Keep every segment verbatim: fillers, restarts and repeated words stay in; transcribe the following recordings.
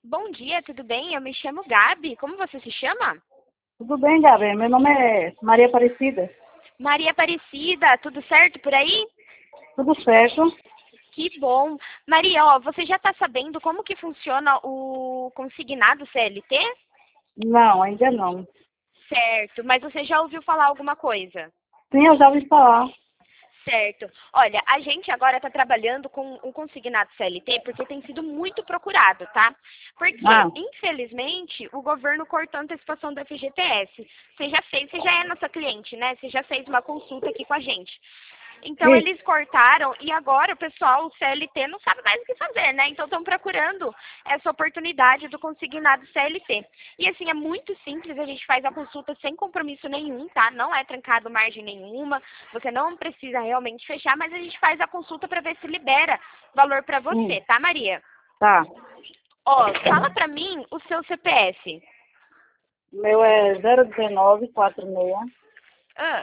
Bom dia, tudo bem? Eu me chamo Gabi. Como você se chama? Tudo bem, Gabi? Meu nome é Maria Aparecida. Maria Aparecida, tudo certo por aí? Tudo certo? Que bom. Maria, ó, você já está sabendo como que funciona o consignado C L T? Não, ainda não. Certo, mas você já ouviu falar alguma coisa? Sim, eu já ouvi falar. Certo. Olha, a gente agora está trabalhando com o consignado C L T porque tem sido muito procurado, tá? Porque, Ah, infelizmente, o governo cortou a antecipação do F G T S. Você já fez, você já é nossa cliente, né? Você já fez uma consulta aqui com a gente. Então, isso. eles cortaram e agora o pessoal, o C L T, não sabe mais o que fazer, né? Então, estão procurando essa oportunidade do consignado C L T. E, assim, é muito simples, a gente faz a consulta sem compromisso nenhum, tá? Não é trancado margem nenhuma, você não precisa realmente fechar, mas a gente faz a consulta para ver se libera valor para Hum, você, tá, Maria? tá. Ó, fala para mim o seu C P F. Meu é zero um nove quatro seis Ah,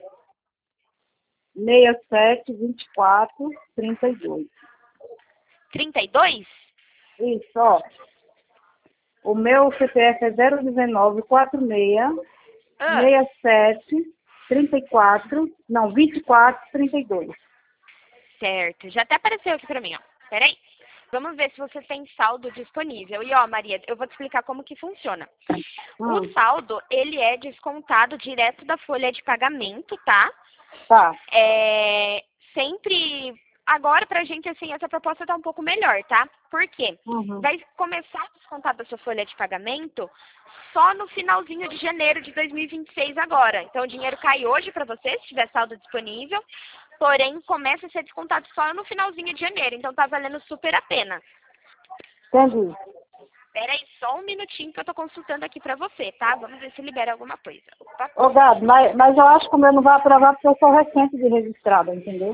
seis sete dois quatro três dois. trinta e dois? Isso, ó. O meu C P F é zero um nove quatro seis Ah, seis sete três quatro, não, vinte e quatro trinta e dois. certo. Já até apareceu aqui para mim, ó. Peraí. Vamos ver se você tem saldo disponível. E ó, Maria, eu vou te explicar como que funciona. O Hum, saldo, ele é descontado direto da folha de pagamento, tá? tá. É sempre agora pra gente assim, essa proposta tá um pouco melhor, tá? Por quê? Uhum. Vai começar a descontar da sua folha de pagamento só no finalzinho de janeiro de dois mil e vinte e seis agora. Então o dinheiro cai hoje para você, se tiver saldo disponível, porém começa a ser descontado só no finalzinho de janeiro. Então tá valendo super a pena. Entendi. Espera aí só um minutinho que eu tô consultando aqui pra você, tá? Vamos ver se libera alguma coisa. Opa. Ô, Gabi, mas, mas eu acho que o meu não vai aprovar porque eu sou recente de registrada, entendeu?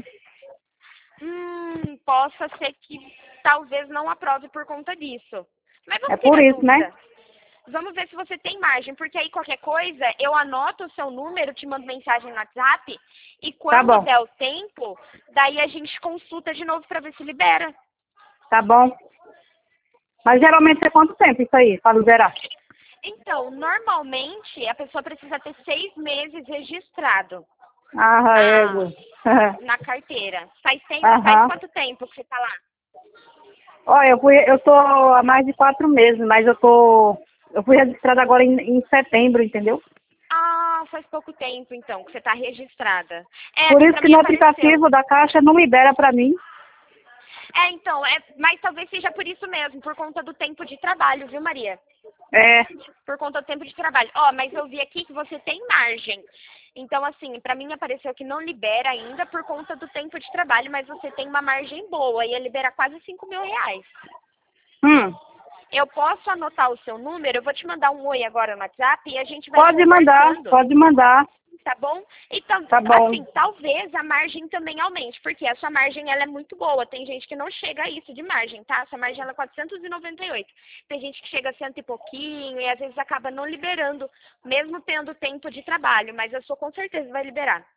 Hum, possa ser que talvez não aprove por conta disso. Mas É vamos por tirar isso, né? dúvida. Vamos ver se você tem margem, porque aí qualquer coisa, eu anoto o seu número, te mando mensagem no WhatsApp, e Tá quando bom, der o tempo, daí a gente consulta de novo pra ver se libera. tá bom. Mas geralmente é quanto tempo isso aí, para zerar? Então, normalmente, a pessoa precisa ter seis meses registrado Ah, na, égua. na carteira. Faz, tempo, faz Aham. quanto tempo que você tá lá? Olha, eu fui, eu tô há mais de quatro meses, mas eu tô, eu fui registrada agora em, em setembro, entendeu? Ah, faz pouco tempo então que você está registrada. É, Por porque isso para que mim no apareceu. aplicativo da Caixa não libera para mim. É, então, é, mas talvez seja por isso mesmo, por conta do tempo de trabalho, viu, Maria? É, Por conta do tempo de trabalho. Ó, mas eu vi aqui que você tem margem. Então, assim, para mim apareceu que não libera ainda por conta do tempo de trabalho, mas você tem uma margem boa, ia liberar quase cinco mil reais. hum, Eu posso anotar o seu número, eu vou te mandar um oi agora no WhatsApp e a gente vai pode mandar, conversando. pode mandar, Tá bom? Então, tá bom. assim, talvez a margem também aumente, porque a sua margem ela é muito boa. Tem gente que não chega a isso de margem, tá? Essa margem ela é quatrocentos e noventa e oito. Tem gente que chega a cento e pouquinho e às vezes acaba não liberando, mesmo tendo tempo de trabalho, mas eu sou com certeza vai liberar.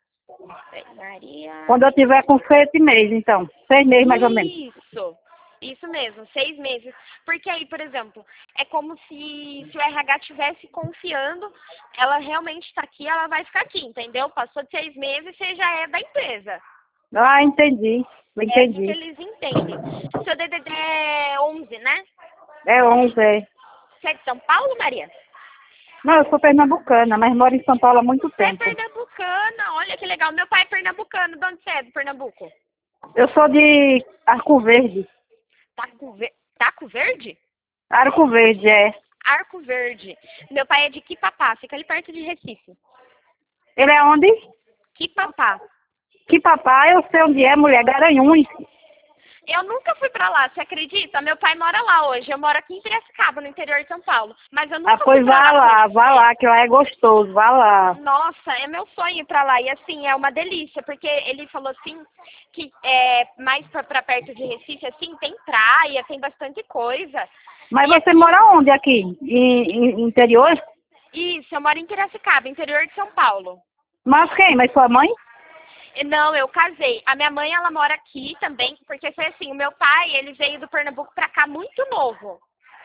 Maria. Quando eu tiver com sete meses, então, seis meses mais ou menos. Isso, isso mesmo, seis meses. Porque aí, por exemplo, é como se, se o R H estivesse confiando, ela realmente está aqui, ela vai ficar aqui, entendeu? Passou de seis meses, você já é da empresa. Ah, entendi, É assim que entendi. eles entendem. Seu D D D é onze, né? É onze, é. Você é de São Paulo, Maria? Não, eu sou pernambucana, mas moro em São Paulo há muito Você é tempo. pernambucana, olha que legal. Meu pai é pernambucano, de onde você é, do Pernambuco? Eu sou de Arco Verde. Taco, Ver... Taco Verde? Arco Verde, é. Arco Verde. Meu pai é de Quipapá, fica ali perto de Recife. Ele é onde? Quipapá. Que papai, eu sei onde é, mulher, Garanhuns. Eu nunca fui pra lá, você acredita? Meu pai mora lá hoje. Eu moro aqui em Piracicaba, no interior de São Paulo. Mas eu Ah, nunca fui pois pra vá lá lá, vá conhecer. lá, que lá é gostoso, vá lá. Nossa, é meu sonho ir pra lá. E assim, é uma delícia, porque ele falou assim que é, mais pra, pra perto de Recife, assim, tem praia, tem bastante coisa. Mas E você aqui, mora onde aqui? Em, em interior? isso, eu moro em Piracicaba, interior de São Paulo. Mas quem? Mas sua mãe? E não, eu casei. A minha mãe, ela mora aqui também, porque foi assim, o meu pai, ele veio do Pernambuco pra cá muito novo.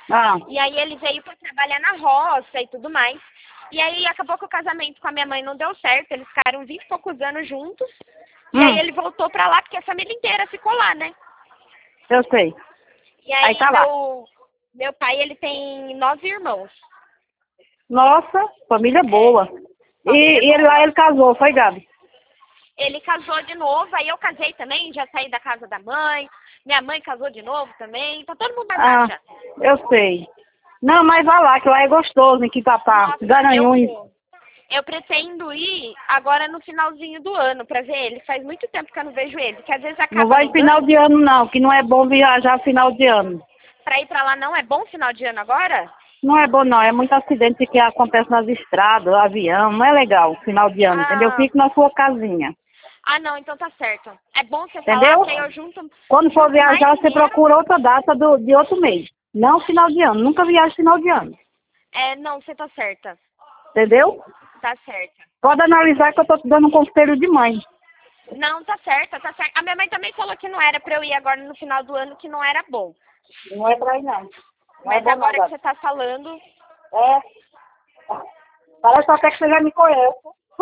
Ah, E aí ele veio para trabalhar na roça e tudo mais. E aí acabou que o casamento com a minha mãe não deu certo, eles ficaram vinte e poucos anos juntos. E hum, aí ele voltou pra lá porque a família inteira ficou lá, né? eu sei. E aí, Aí tá lá. meu, meu pai, ele tem nove irmãos. Nossa, família boa. E, Família e ele boa. lá ele casou, foi, Gabi? Ele casou de novo, aí eu casei também, já saí da casa da mãe. Minha mãe casou de novo também. Tá todo mundo Ah, casado já. eu sei. Não, mas vai lá, que lá é gostoso, em Quitatá. Nossa, Garanhuns. eu, eu pretendo ir agora no finalzinho do ano pra ver ele. Faz muito tempo que eu não vejo ele, porque às vezes Não acaba vai em final ligando. de ano, não, que não é bom viajar final de ano. Pra ir pra lá não é bom final de ano agora? Não é bom, não. É muito acidente que acontece nas estradas, avião. Não é legal final de ano, entendeu? Ah, Fique na sua casinha. ah, não, então tá certo. É bom você falar, Entendeu? que aí eu junto, Quando for junto mais viajar, você dinheiro. procura outra data do, de outro mês. Não final de ano. Nunca viaja final de ano. É, não, você tá certa. Entendeu? Tá certa. Pode analisar que eu tô te dando um conselho de mãe. Não, tá certa, tá certa. A minha mãe também falou que não era pra eu ir agora no final do ano, que não era bom. Não é pra ir, não. Não Mas é bom, agora não, que você tá falando, É. Parece até que você já me conhece.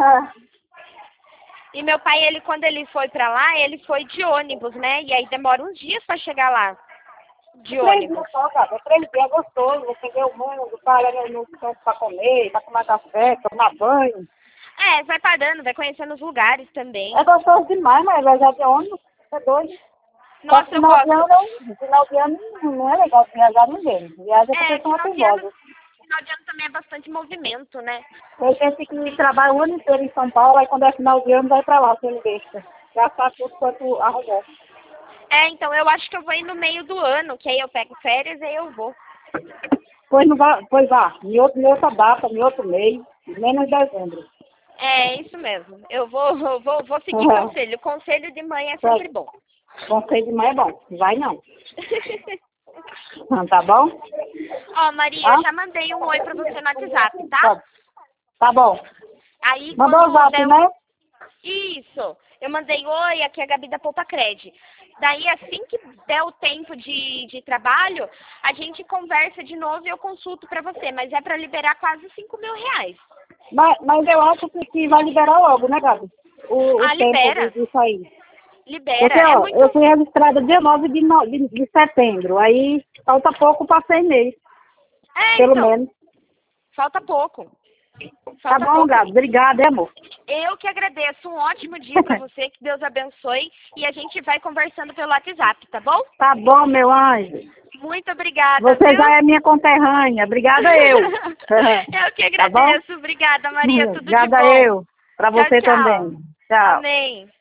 e meu pai, ele quando ele foi pra lá, ele foi de ônibus, né? E aí demora uns dias pra chegar lá, de Três ônibus. dias só, cara. Três dias é gostoso. Você vê o mundo, para no canto pra comer, pra tomar café, tomar banho. É, vai parando, vai conhecendo os lugares também. É gostoso demais, mas viajar de ônibus, é doido. Só Nossa, que eu final de gosto. ano, não- final de ano não é legal viajar ninguém. Viaja porque É, são final de ano, teimosos. final de ano também é bastante movimento, né? Tem gente que trabalha o ano inteiro em São Paulo, aí quando é final de ano vai pra lá, se ele deixa. Gastar tudo quanto arrumou. É, então eu acho que eu vou ir no meio do ano, que aí eu pego férias e aí eu vou. Pois, não vá, pois vá, em, outro, em outra data, em outro mês, menos dezembro. É, isso mesmo. Eu vou, eu vou, vou seguir Uhum. conselho. Conselho de mãe é sempre bom. Conselho de mãe é bom. Vai não. Não, tá bom? Ó, Maria, Ah? eu já mandei um oi pra você no WhatsApp, tá? Tá, tá bom. Aí Mandou o quando zap, der... né? Isso. Eu mandei oi, aqui é a Gabi da Poupa Cred. Daí, assim que der o tempo de, de trabalho, a gente conversa de novo e eu consulto pra você. Mas é pra liberar quase cinco mil reais. Mas, mas eu acho que, que vai liberar logo, né, Gabi? O, o Ah, tempo libera. de- disso aí. Libera. Porque, É ó, muito... eu fui registrada dia nove de, no, de, de setembro. Aí falta pouco para seis meses, É, pelo então. menos. Falta pouco. Tá Falta bom, pouco. Gabi. Obrigada, hein, amor. Eu que agradeço. Um ótimo dia pra você. Que Deus abençoe. E a gente vai conversando pelo WhatsApp, tá bom? Tá bom, meu anjo. Muito obrigada, Você viu? já é minha conterrânea. Obrigada eu. Eu que Tá bom? agradeço. Obrigada, Maria. Tudo de Obrigada bom. eu. Pra Tchau, você tchau. também. Tchau. Amém.